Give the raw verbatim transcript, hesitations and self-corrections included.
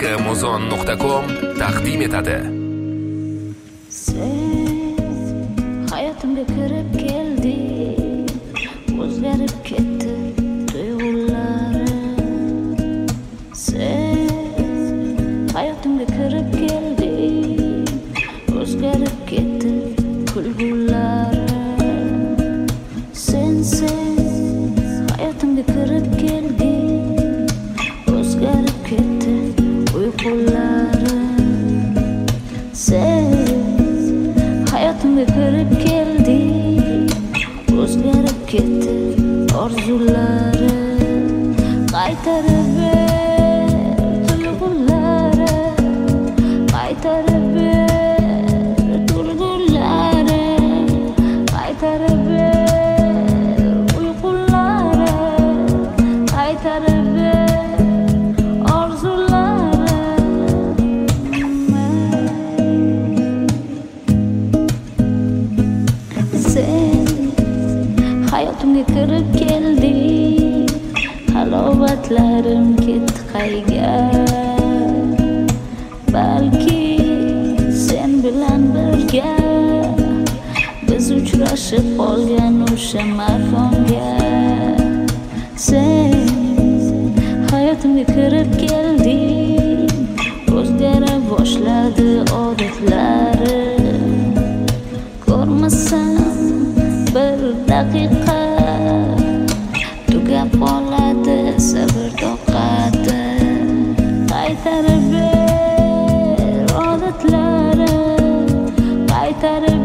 k muzon nuqta com taqdim etadi. Sen hayotimga kirib kelding, o'zgarib ketdi tuyg'ularim. Sen hayotimga kirib kelding, o'zgarib ketdi kulgularim. Sen sen hayotimga kirib kelding, o'zgarib ketdi uyqularim. Sen hayotimga kirib kelding, o'zgarib ketdi orzularim. Qaytarib ber tuyg'ularim, qaytarib ber tuyg'ularim, qaytarib ber uyqularim, qaytarib ber orzularim. Sen hayotimga kirib kelding, halovatlarim ketdi qayga. Balki sen bilan birga biz uchrashib qolgan o'sha makonga. Sen hayotimga kirib kelding, o'zgara boshladi odatlarim. Ko'rmasam bir daqiqa tugab qoladi sabr toqati. Qaytarib ber odatlarim, qaytarib